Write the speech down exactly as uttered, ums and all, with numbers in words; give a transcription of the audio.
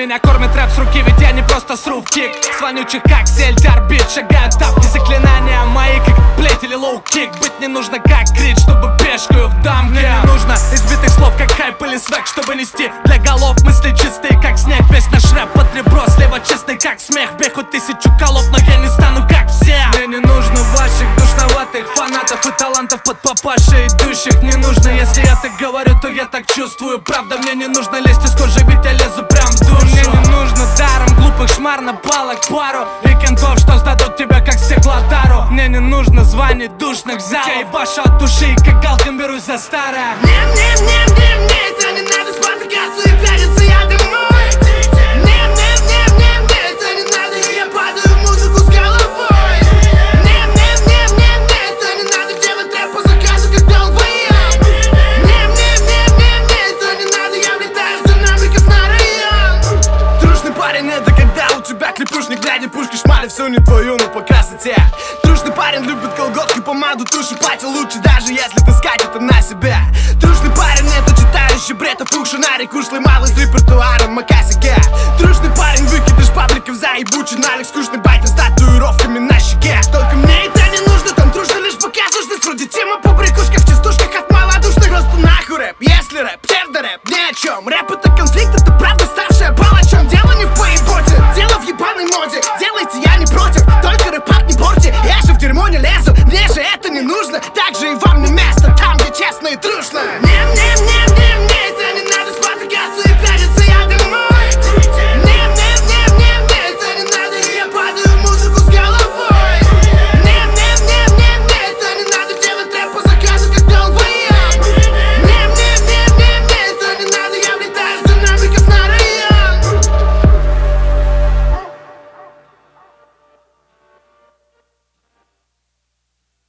Меня кормит рэп с руки, ведь я не просто сру в кик. С вонючих как сельдь, орбит, шагают тапки. Заклинания мои как плеть или лоу-кик. Быть не нужно как крит, чтобы пешкаю в дамке. Мне не нужно избитых слов, как хайп или свек, чтобы нести для голов мысли чистые, как снег. Весь наш рэп под ребро, слева чистый, как смех. Бей хоть тысячу колов, но я не стану как все. Мне не нужно ваших душноватых фанатов и талантов под папашей идущих. Не нужно, если я так говорю, то я так чувствую. Правда, мне не нужно лезть из кожи, ведь я лезу прям в душу. Мне не нужно даром глупых шмар на палок пару и кентов, что сдадут тебя как стеклотару. Мне не нужно званий душных залов. Я ебашу от души, как Галкин берусь за старое. Мне, мне, мне, мне, мне это не надо спотыкаться и пялиться, я домой. Мне, мне, мне, мне, мне это не надо, и я падаю в музыку с головой. Мне, мне, мне, мне, мне это не надо делать рэп по заказу, как долбоеб. Мне, мне, мне, мне, мне это не надо, я влетаю с динамиков на район. Трушный парень это когда у тебя клепушник, глядя пушки, шмали всю не твою, но по красоте. Трушный парень любит колготки, помаду, тушь и пати, лучше даже если таскать это на себя. Трушный парень это читающий бред, опухший нарик, ушлый малый с репертуаром макасике. Трушный парень выкидыш пабликов заебучий налик, скучный байкер с татуировками на щеке. Только мне это не нужно, там трушно лишь показушность. Вроде тема по брякушках в частушках от малодушных. Просто нахуй рэп, если рэп, псевдорэп, ни о чем. Рэп это конфликт, это правда ставшая палачом. Дело не в поеботе, дело в ебаной моде. Делайте, я не против, только рэпак не порти. Я же в дерьмо не лезу, мне же это не нужно. Так же и вам не место, там где честные трушки.